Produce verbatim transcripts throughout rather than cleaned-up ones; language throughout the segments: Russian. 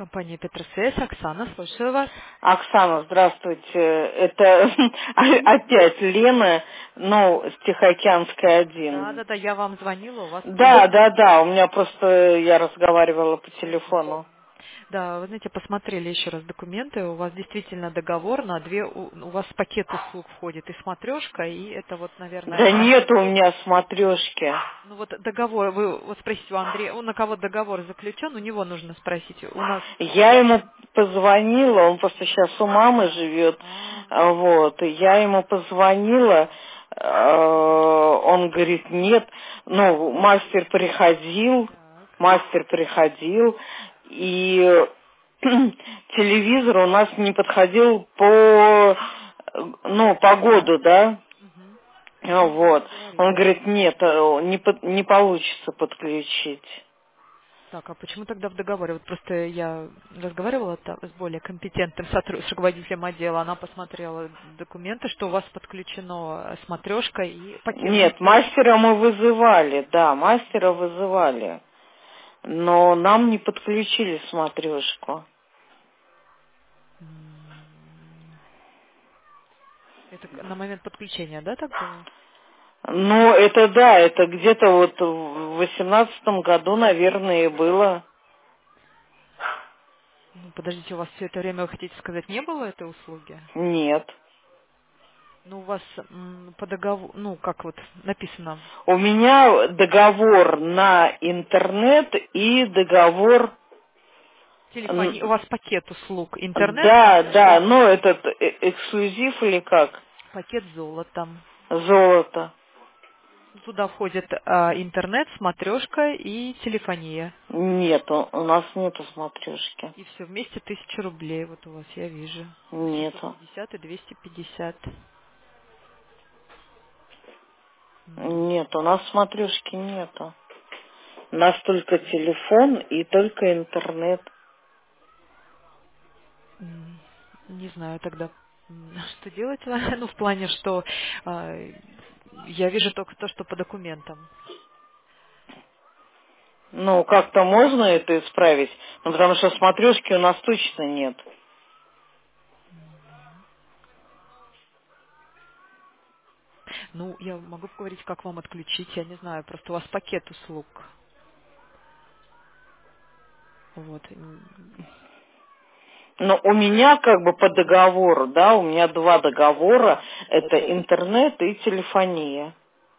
Компания Петросвязь, Оксана, слушаю вас. Оксана, здравствуйте. Это опять Лена, ну, с Тихоокеанской Да, один. да, да, я вам звонила, у вас Да, просто... да, да, у меня просто, я разговаривала по телефону. Да, вы знаете, посмотрели еще раз документы, у вас действительно договор на две, у, у вас пакет услуг входит и смотрешка, и это вот, наверное, Да ваш... нет у меня смотрешки. Ну вот договор, вы вот спросите у Андрея, он на кого договор заключен, у него нужно спросить. У нас... Я ему позвонила, он просто сейчас у мамы живет, А, а, вот, и я ему позвонила, э, он говорит, нет, ну, мастер приходил, так. мастер приходил, и телевизор у нас не подходил по, э, ну, по году, да, Мгм. А, Ну, он вот, говорил, он да. говорит, нет, э, не, под- не получится подключить. Так, а почему тогда в договоре? Вот просто я разговаривала та- с более компетентным сотру- с руководителем отдела, она посмотрела документы, что у вас подключено смотрешка и пакет. Нет, мастера мы вызывали, да, мастера вызывали. Но нам не подключили смотрешку. М, Это к- на момент подключения, да, так было? Ну, это да, это где-то вот в восемнадцатом году, наверное, и было. Ну, подождите, у вас все это время, вы хотите сказать, не было этой услуги? Нет. Ну, у вас м, по договору, ну, как вот написано, У меня договор на интернет и договор... телефони, у н- вас пакет услуг, интернет, Да, да, смотрешка, ну этот э- эксклюзив или как? пакет золота. Золото. Туда входит а, интернет, смотрешка и телефония. Нет, у у нас нету смотрешки. И все вместе тысяча рублей. Вот у вас, я вижу. семьсот Нету. пятьдесят и двести пятьдесят. М, Нет, у нас смотрешки нету. У нас только телефон и только интернет. м, Не знаю тогда, м, что делать. Ну, в плане, что а, я вижу только то, что по документам. Ну, как-то можно это исправить? Ну, потому что смотрешки у нас точно нет. Ну, я могу говорить, как вам отключить, я не знаю. Просто у вас пакет услуг. Вот. м, Но у меня как бы по договору, да, у меня два договора. Это интернет и телефония.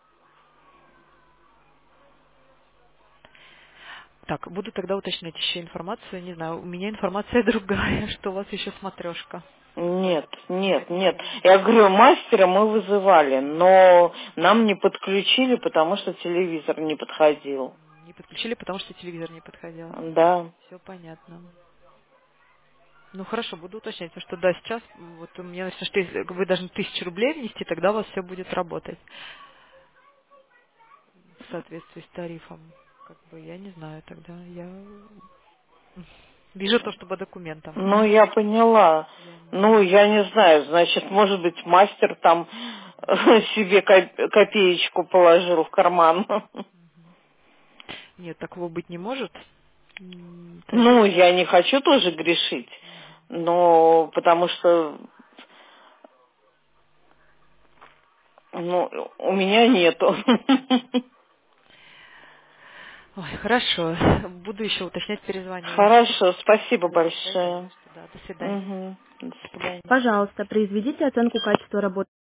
Так, буду тогда уточнять еще информацию. Не знаю, у меня информация другая, что у вас еще смотрешка. Нет, нет, Поэтому нет. я не Я знаю. говорю, мастера мы вызывали, но нам не подключили, потому что телевизор не подходил. Не подключили, потому что телевизор не подходил. Да. Все понятно. Ну хорошо, буду уточнять, потому что да, сейчас вот у меня написано, что если вы должны тысячу рублей внести, тогда у вас все будет работать в соответствии с тарифом. Как бы я не знаю, тогда я вижу то, что по документам. Ну, я поняла. Я не... Ну, я не знаю, значит, может быть, мастер там себе коп- копеечку положил в карман. Нет, такого быть не может. М, тариф. Ну, я не хочу тоже грешить, но потому что, ну, у меня нету. Ой, хорошо. Буду еще уточнять, перезвоню. Хорошо, спасибо Да, да не за большое. что, да. До свидания. Угу. До свидания. Пожалуйста, произведите оценку качества работы.